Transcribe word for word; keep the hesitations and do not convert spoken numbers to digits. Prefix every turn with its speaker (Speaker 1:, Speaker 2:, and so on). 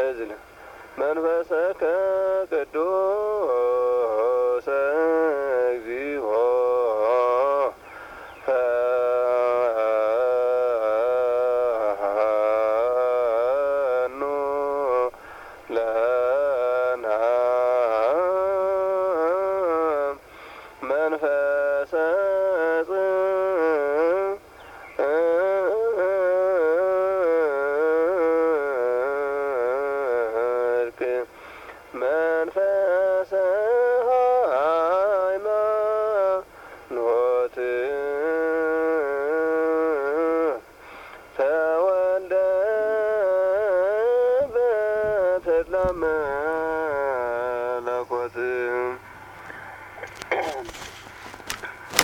Speaker 1: እዝል መንፈሰከ ቅዱስ እግዚኦ ፈኑ ለነ መንፈሰ ጽድቅ መንፈሰ ሃይማኖት ተወልደ በተድላ